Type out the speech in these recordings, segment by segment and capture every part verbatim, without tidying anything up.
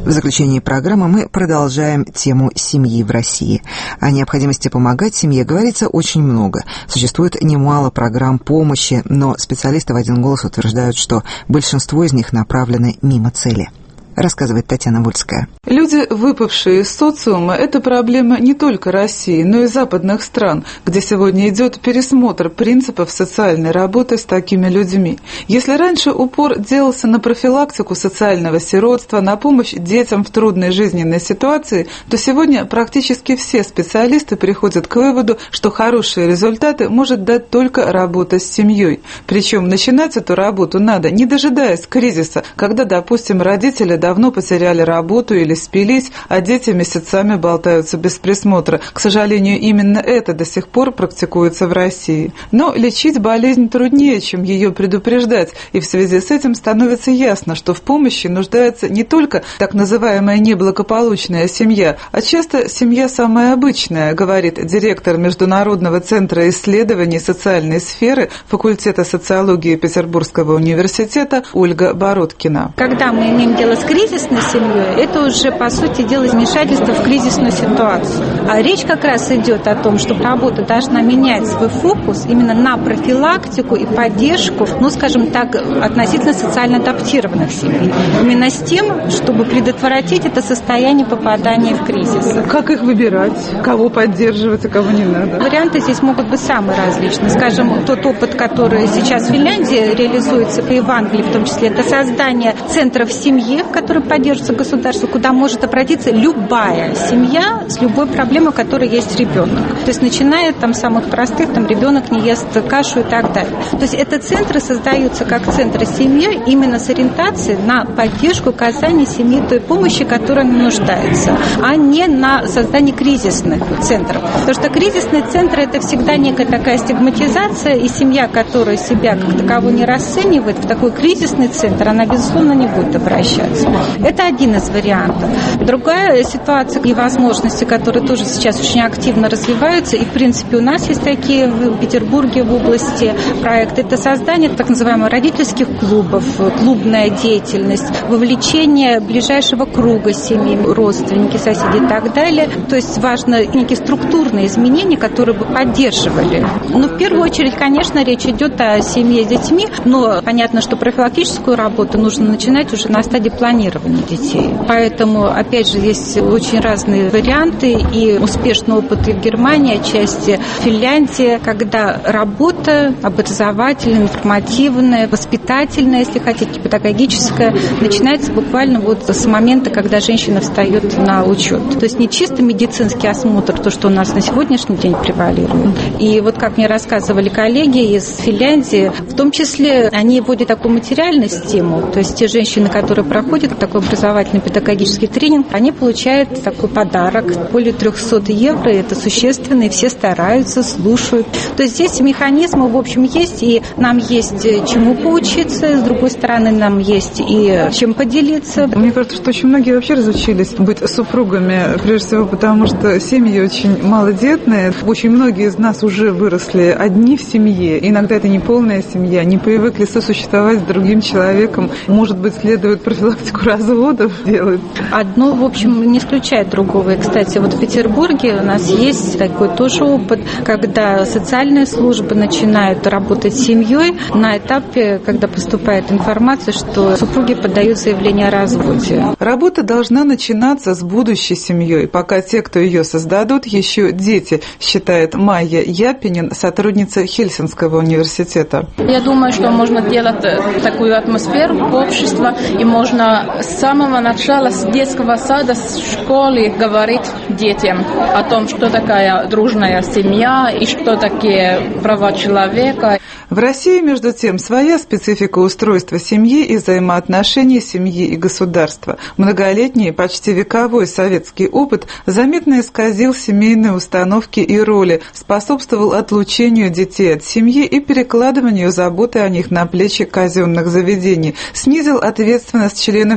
В заключении программы мы продолжаем тему семьи в России. О необходимости помогать семье говорится очень много. Существует немало программ помощи, но специалисты в один голос утверждают, что большинство из них направлены мимо цели. Рассказывает Татьяна Вольская. Люди, выпавшие из социума, это проблема не только России, но и западных стран, где сегодня идет пересмотр принципов социальной работы с такими людьми. Если раньше упор делался на профилактику социального сиротства, на помощь детям в трудной жизненной ситуации, то сегодня практически все специалисты приходят к выводу, что хорошие результаты может дать только работа с семьей. Причем начинать эту работу надо, не дожидаясь кризиса, когда, допустим, родители давно потеряли работу или спились, а дети месяцами болтаются без присмотра. К сожалению, именно это до сих пор практикуется в России. Но лечить болезнь труднее, чем ее предупреждать, и в связи с этим становится ясно, что в помощи нуждается не только так называемая неблагополучная семья, а часто семья самая обычная, говорит директор Международного центра исследований социальной сферы факультета социологии Петербургского университета Ольга Бородкина. Когда мы имеем дело с кризисной семьей, это уже, по сути дела, вмешательство в кризисную ситуацию. А речь как раз идет о том, что работа должна менять свой фокус именно на профилактику и поддержку, ну, скажем так, относительно социально адаптированных семей. Именно с тем, чтобы предотвратить это состояние попадания в кризис. Как их выбирать? Кого поддерживать, а кого не надо? Варианты здесь могут быть самые различные. Скажем, тот опыт, который сейчас в Финляндии реализуется, и в Англии в том числе, это создание центров семьи, которые поддерживаются государством, куда может обратиться любая семья с любой проблемой, у которой есть ребенок. То есть начиная там с самых простых, там ребенок не ест кашу и так далее. То есть это центры создаются как центры семьи именно с ориентацией на поддержку, оказание семьи той помощи, которой она нуждается, а не на создание кризисных центров. Потому что кризисные центры – это всегда некая такая стигматизация, и семья, которая себя как таковую не расценивает, в такой кризисный центр, она, безусловно, не будет обращаться. Это один из вариантов. Другая ситуация и возможности, которые тоже сейчас очень активно развиваются, и, в принципе, у нас есть такие в Петербурге в области проекты, это создание так называемых родительских клубов, клубная деятельность, вовлечение ближайшего круга семьи, родственники, соседи и так далее. То есть важно некие структурные изменения, которые бы поддерживали. Но в первую очередь, конечно, речь идет о семье с детьми, но понятно, что профилактическую работу нужно начинать уже на стадии планирования детей. Поэтому, опять же, есть очень разные варианты, и успешный опыт и в Германии, отчасти в Финляндии, когда работа образовательная, информативная, воспитательная, если хотите, педагогическая, начинается буквально вот с момента, когда женщина встает на учет. То есть не чисто медицинский осмотр, то, что у нас на сегодняшний день превалирует. И вот как мне рассказывали коллеги из Финляндии, в том числе они вводят такую материальную стимул, то есть те женщины, которые проходят такой образовательный педагогический тренинг, они получают такой подарок, более триста евро, это существенно, и все стараются, слушают. То есть здесь механизмы, в общем, есть, и нам есть чему поучиться, с другой стороны, нам есть и чем поделиться. Мне кажется, что очень многие вообще разучились быть супругами, прежде всего потому, что семьи очень малодетные. Очень многие из нас уже выросли одни в семье, иногда это не полная семья, не привыкли сосуществовать с другим человеком. Может быть, следует профилактику разводов делать? Одно, в общем, не исключает другого. И, кстати, вот в Петербурге у нас есть такой тоже опыт, когда социальные службы начинают работать с семьей на этапе, когда поступает информация, что супруги подают заявление о разводе. Работа должна начинаться с будущей семьей, пока те, кто ее создадут, еще дети, считает Майя Япинин, сотрудница Хельсинского университета. Я думаю, что можно делать такую атмосферу в обществе, и можно с самого начала, с детского сада, с школы говорить детям о том, что такая дружная семья и что такие права человека. В России, между тем, своя специфика устройства семьи и взаимоотношений семьи и государства. Многолетний, почти вековой советский опыт заметно исказил семейные установки и роли, способствовал отлучению детей от семьи и перекладыванию заботы о них на плечи казенных заведений, снизил ответственность членов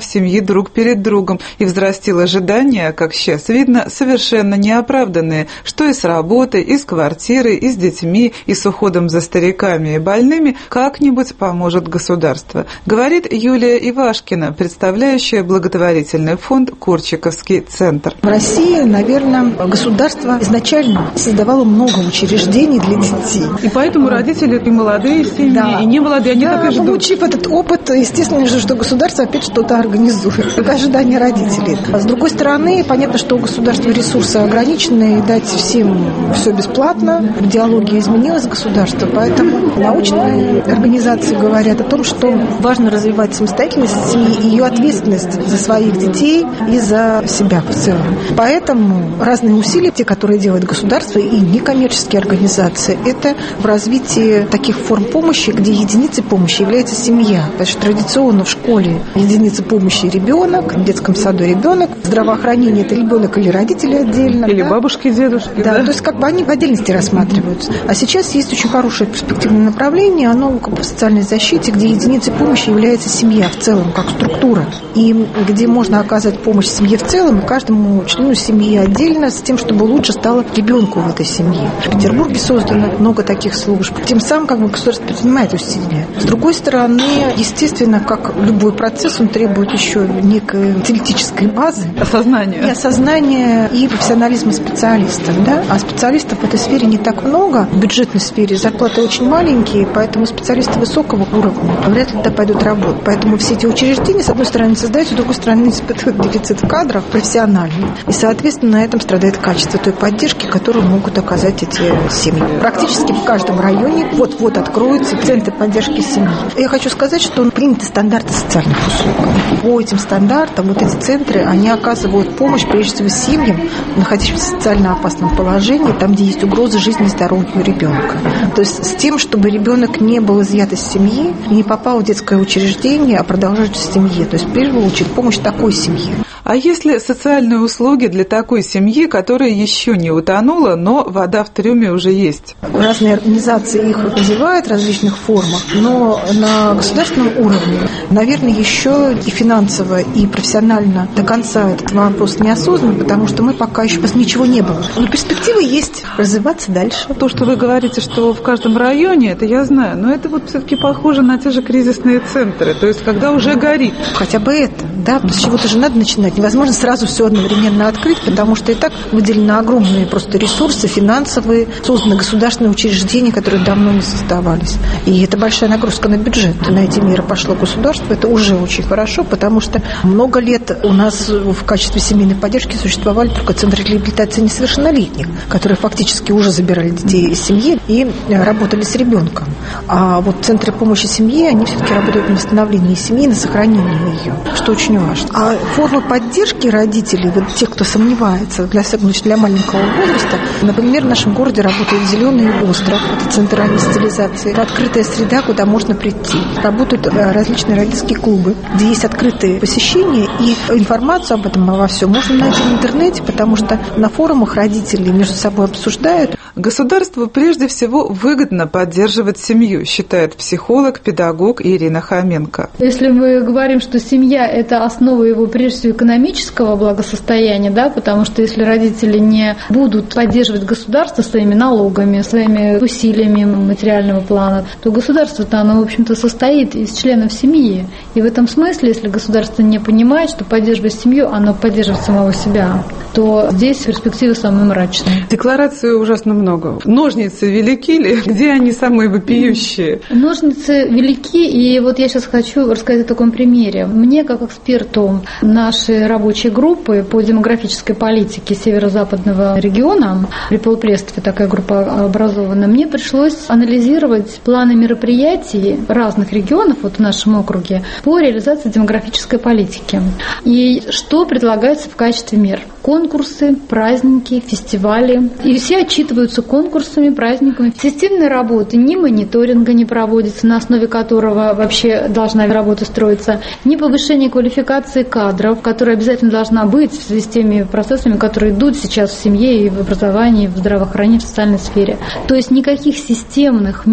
членов семьи друг перед другом и взрастил ожидания, как сейчас видно, совершенно неоправданные, что и с работой, и с квартирой, и с детьми, и с уходом за стариками и больными как-нибудь поможет государство, говорит Юлия Ивашкина, представляющая благотворительный фонд «Корчаковский центр». В России, наверное, государство изначально создавало много учреждений для детей. И поэтому родители и молодые семьи, да. и не молодые, они да, так и ждут. Получив этот опыт, естественно же, что государство опять что-то организует. Это ожидание родителей. А с другой стороны, понятно, что у государства ресурсы ограничены, и дать всем все бесплатно. Идеология изменилась государства, поэтому научные организации говорят о том, что важно развивать самостоятельность семьи и ее ответственность за своих детей и за себя в целом. Поэтому разные усилия, те, которые делает государство и некоммерческие организации, это в развитии таких форм помощи, где единицей помощи является семья. Потому что традиционно в школе единица помощи ребенок, в детском саду ребенок, здравоохранение это ребенок или родители отдельно. Или да? бабушки, дедушки. Да, да, то есть как бы они в отдельности рассматриваются. А сейчас есть очень хорошее перспективное направление, оно как бы в социальной защите, где единицей помощи является семья в целом, как структура. И где можно оказывать помощь семье в целом и каждому члену семьи отдельно с тем, чтобы лучше стало ребенку в этой семье. В Петербурге создано много таких служб. Тем самым как бы государство предпринимает усилия. С другой стороны, естественно, как любой процесс, он требует еще некой теоретической базы. Осознания. И осознания, и профессионализма специалистов. Да? А специалистов в этой сфере не так много. В бюджетной сфере зарплаты очень маленькие, поэтому специалисты высокого уровня вряд ли туда пойдут работать. Поэтому все эти учреждения, с одной стороны, создаются, с другой стороны, испытывают дефицит кадров профессиональный. И, соответственно, на этом страдает качество той поддержки, которую могут оказать эти семьи. Практически в каждом районе вот-вот откроются центры поддержки семьи. Я хочу сказать, что приняты стандарты социальных услуг. По этим стандартам вот эти центры, они оказывают помощь, прежде всего, семьям, находящимся в социально опасном положении, там, где есть угроза жизни и здоровью ребенка. То есть с тем, чтобы ребенок не был изъят из семьи и не попал в детское учреждение, а продолжать в семье. То есть, в первую очередь, помощь такой семье. А есть ли социальные услуги для такой семьи, которая еще не утонула, но вода в трюме уже есть? Разные организации их развивают в различных формах, но на государственном уровне, наверное, еще и финансово, и профессионально до конца этот вопрос не осознан, потому что мы пока еще ничего не было. Но перспективы есть развиваться дальше. То, что вы говорите, что в каждом районе, это я знаю, но это вот все-таки похоже на те же кризисные центры, то есть когда уже горит. Хотя бы это, да, с чего-то же надо начинать. Невозможно сразу все одновременно открыть, потому что и так выделены огромные просто ресурсы финансовые, созданы государственные учреждения, которые давно не создавались. И это большая нагрузка на бюджет. На эти меры пошло государство, это уже очень хорошо, потому что много лет у нас в качестве семейной поддержки существовали только центры реабилитации несовершеннолетних, которые фактически уже забирали детей из семьи и работали с ребенком. А вот центры помощи семье, они все-таки работают на восстановлении семьи, на сохранении ее, что очень важно. А формы поддержки родителей, вот тех, кто сомневается, для, для маленького возраста, например, в нашем городе работает «Зеленый остров», это центр ранней социализации, это открытая среда, куда можно прийти. Работают различные родительские клубы, где есть открытые посещения, и информацию об этом, обо всем можно найти в интернете, потому что на форумах родители между собой обсуждают. Государству прежде всего выгодно поддерживать семью, считает психолог, педагог Ирина Хоменко. Если мы говорим, что семья – это основа его, прежде всего, экономического благосостояния, да, потому что если родители не будут поддерживать государство своими налогами, своими усилиями материального плана, то государство-то, оно, в общем-то, состоит из членов семьи. И в этом смысле, если государство не понимает, что поддерживать семью, оно поддерживает самого себя, то здесь перспективы самые мрачные. Деклараций ужасно много. Ножницы велики ли? Где они самые вопиющие? Ножницы велики, и вот я сейчас хочу рассказать о таком примере. Мне, как эксперту нашей рабочей группы по демографической политике северо-западного региона, при Полпрестове такая группа образована, мне пришлось анализировать планы мероприятий разных регионов вот в нашем округе по реализации демографической политики. И что предлагается в качестве мер? Конкурсы, праздники, фестивали. И все отчитываются конкурсами, праздниками. Системной работы ни мониторинга не проводится, на основе которого вообще должна работа строиться, ни повышение квалификации кадров, которая обязательно должна быть в связи с теми процессами, которые идут сейчас в семье и в образовании, в здравоохранении, в социальной сфере. То есть никаких системных мер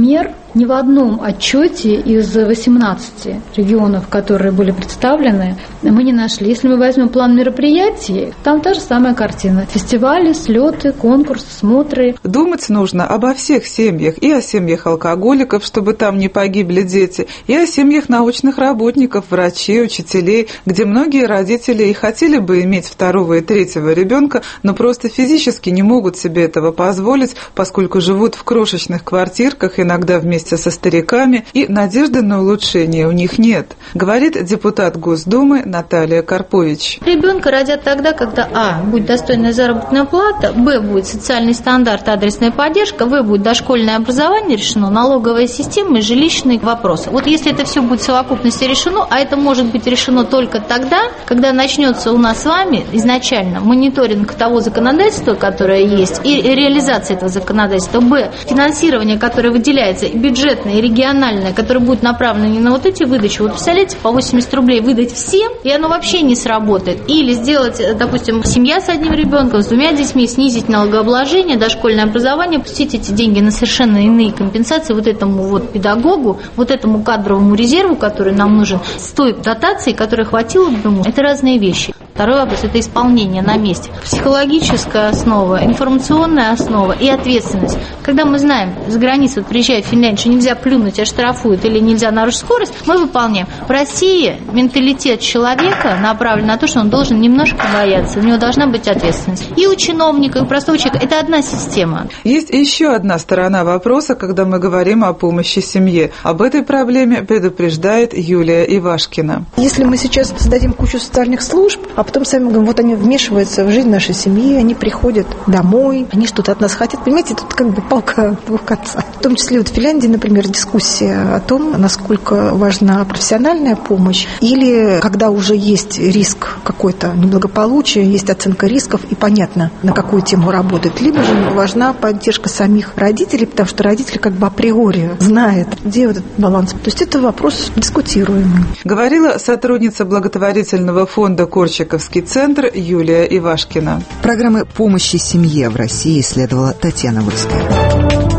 Ни в одном отчете из восемнадцати регионов, которые были представлены, мы не нашли. Если мы возьмем план мероприятий, там та же самая картина. Фестивали, слеты, конкурсы, смотры. Думать нужно обо всех семьях, и о семьях алкоголиков, чтобы там не погибли дети, и о семьях научных работников, врачей, учителей, где многие родители и хотели бы иметь второго и третьего ребенка, но просто физически не могут себе этого позволить, поскольку живут в крошечных квартирках, иногда вместе со стариками, и надежды на улучшение у них нет, говорит депутат Госдумы Наталья Карпович. Ребенка родят тогда, когда а. будет достойная заработная плата, б. будет социальный стандарт, адресная поддержка, в. будет дошкольное образование решено, налоговая система и жилищные вопросы. Вот если это все будет в совокупности решено, а это может быть решено только тогда, когда начнется у нас с вами изначально мониторинг того законодательства, которое есть, и реализация этого законодательства, б. финансирование, которое выделяется, и бюджетное, и региональное, которое будет направлено не на вот эти выдачи. Вот представляете, по восемьдесят рублей выдать всем, и оно вообще не сработает. Или сделать, допустим, семья с одним ребенком, с двумя детьми, снизить налогообложение, дошкольное образование, пустить эти деньги на совершенно иные компенсации вот этому вот педагогу, вот этому кадровому резерву, который нам нужен, с той дотацией, которая хватило бы ему. Это разные вещи. Второй вопрос – это исполнение на месте. Психологическая основа, информационная основа и ответственность. Когда мы знаем, за границей, вот приезжая в Финляндию, что нельзя плюнуть, а штрафуют, или нельзя нарушить скорость, мы выполняем. В России менталитет человека направлен на то, что он должен немножко бояться, у него должна быть ответственность. И у чиновника, и у простого человека – это одна система. Есть еще одна сторона вопроса, когда мы говорим о помощи семье. Об этой проблеме предупреждает Юлия Ивашкина. Если мы сейчас создадим кучу социальных служб, а потом сами говорим, вот они вмешиваются в жизнь нашей семьи, они приходят домой, они что-то от нас хотят. Понимаете, тут как бы палка двух концов. В том числе вот в Финляндии, например, дискуссия о том, насколько важна профессиональная помощь, или когда уже есть риск какой-то неблагополучия, есть оценка рисков, и понятно, на какую тему работать. Либо же важна поддержка самих родителей, потому что родители как бы априори знают, где вот этот баланс. То есть это вопрос дискутируемый. Говорила сотрудница благотворительного фонда «Корчаковский центр» Юлия Ивашкина. Программы помощи семье в России исследовала Татьяна Вольская.